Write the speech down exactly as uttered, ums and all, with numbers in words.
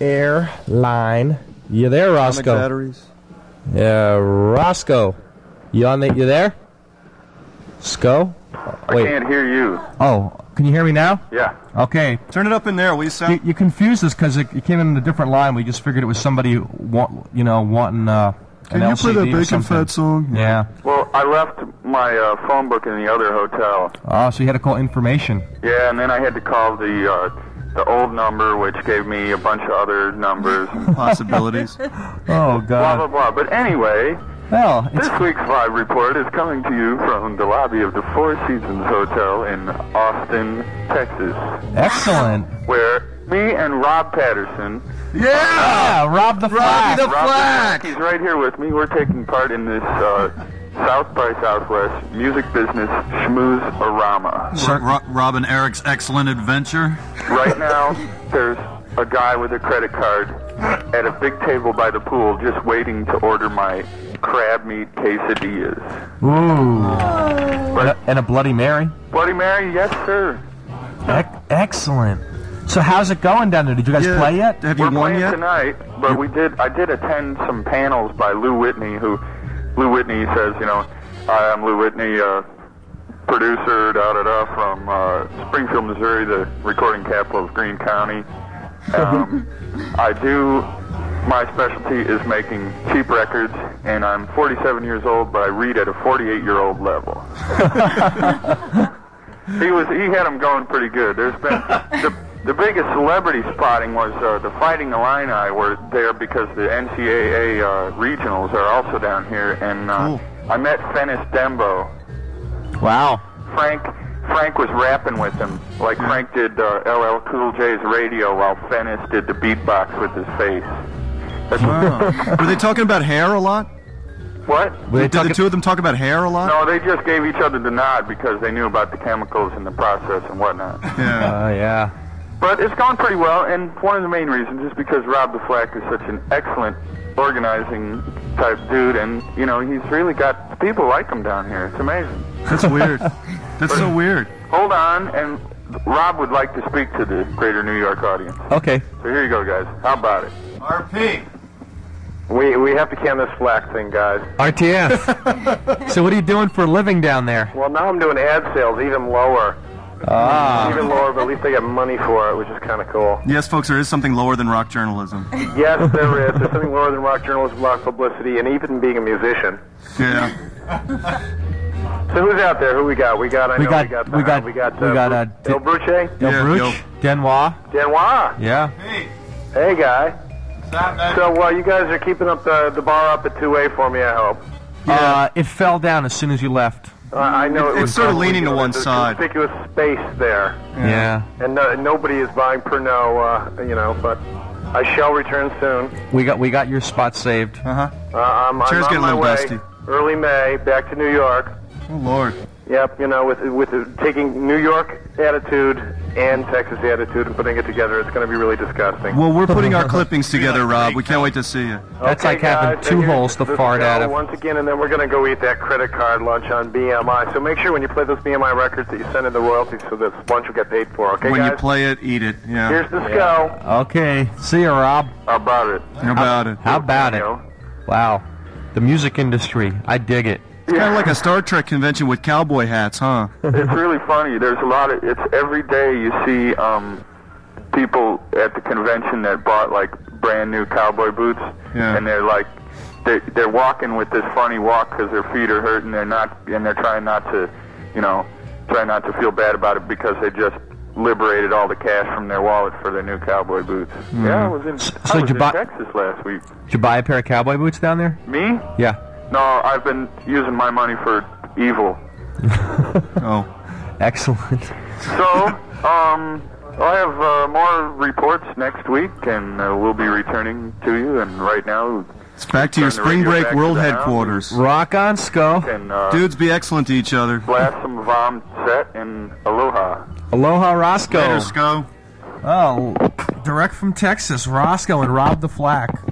airline. You there, Roscoe? Batteries. Yeah, Roscoe. You on the? You there? Sco? I Wait. can't hear you. Oh, can you hear me now? Yeah. Okay. Turn it up in there, will you, Sal? You, you confused us because it, it came in a different line. We just figured it was somebody, want, you know, wanting uh, an Can you L C D play that or Bacon something. Fat song? Yeah. Well, I left my uh, phone book in the other hotel. Oh, so you had to call information. Yeah, and then I had to call the uh, the old number, which gave me a bunch of other numbers. Possibilities. Oh, God. Blah, blah, blah. But anyway, well, this week's Vibe Report is coming to you from the lobby of the Four Seasons Hotel in Austin, Texas. Excellent. Where me and Rob Patterson... Yeah! yeah Rob the Flack. Robbie the Flack! He's right here with me. We're taking part in this uh, South by Southwest music business schmooze-orama. Ro Ro Rob and Eric's excellent adventure. Right now, there's a guy with a credit card at a big table by the pool just waiting to order my crab meat quesadillas. Ooh. And a, and a Bloody Mary? Bloody Mary, yes, sir. Ec excellent. So how's it going down there? Did you guys yeah. play yet? Have you We're won playing yet? tonight, but we did. I did attend some panels by Lou Whitney, who Lou Whitney says, you know, hi, I'm Lou Whitney, uh, producer, da da da, from uh, Springfield, Missouri, the recording capital of Greene County. Um, I do. My specialty is making cheap records, and I'm forty-seven years old, but I read at a forty-eight-year-old level. he was. He had him going pretty good. There's been the the biggest celebrity spotting was uh, the Fighting Illini were there because the N C double A uh, regionals are also down here, and uh, cool. I met Fennis Dembo. Wow. Frank. Frank was rapping with him, like Frank did uh, L L Cool J's radio while Fennis did the beatbox with his face. That's Wow. Were they talking about hair a lot? What? Were they Did the talking- two of them talk about hair a lot? No, they just gave each other the nod because they knew about the chemicals in the process and whatnot. Yeah. Uh, yeah. But it's gone pretty well, and one of the main reasons is because Rob the Flack is such an excellent organizing type dude, and, you know, he's really got people like him down here. It's amazing. That's weird. That's so weird. Hold on, and Rob would like to speak to the greater New York audience. Okay. So here you go, guys. How about it? R P. We we have to can this Flack thing, guys. R T F. So what are you doing for a living down there? Well, now I'm doing ad sales, even lower. Ah. Even lower, but at least I get money for it, which is kind of cool. Yes, folks, there is something lower than rock journalism. Yes, there is. There's something lower than rock journalism, rock publicity, and even being a musician. Yeah. So who's out there? Who we got? We got. I We know got- we got. we got- we got. we Uh, got, uh, El Bruce. Del Yeah, Bruch, yo. Denois. Denois. Yeah. Hey, guy. So, well, you guys are keeping up the the bar up at two A for me, I hope. Uh, it fell down as soon as you left. Uh, I know it It's was sort of probably leaning to good. one There's side. conspicuous space there, Yeah. and uh, nobody is buying Pernod, uh, you know. But I shall return soon. We got we got your spot saved. Uh-huh. Uh, I'm, Chair's I'm getting on a my little way. dusty. Early May, back to New York. Oh, Lord. Yep, you know, with with the, taking New York attitude and Texas attitude and putting it together, it's going to be really disgusting. Well, we're putting our clippings together, Rob. We can't wait to see you. That's Okay, like having guys, two and here's holes to the fart show out of. Once again, and then we're going to go eat that credit card lunch on B M I. So make sure when you play those B M I records that you send in the royalties so that lunch will get paid for. Okay, When guys? you play it, eat it. Yeah. Here's the scow. Okay. See you, Rob. How about it? How about it? How about it? Wow. The music industry. I dig it. It's kind of like a Star Trek convention with cowboy hats, huh? It's really funny. There's a lot of. It's every day you see um, people at the convention that bought like brand new cowboy boots, Yeah. and they're like, they they're walking with this funny walk because their feet are hurting. They're not, and they're trying not to, you know, trying not to feel bad about it because they just liberated all the cash from their wallet for their new cowboy boots. Mm-hmm. Yeah, I was in, So I did was you in buy- Texas last week. Did you buy a pair of cowboy boots down there? Me? Yeah. No, I've been using my money for evil. Oh. Excellent. So, um, I have uh, more reports next week, and uh, we'll be returning to you. And right now, It's back to your Turn the spring radio break back world to the house. headquarters. Rock on, Sco. and uh, Dudes, be excellent to each other. blast some Vom set and aloha. Aloha, Roscoe. Later, Sco. Oh, direct from Texas, Roscoe and Rob the Flack.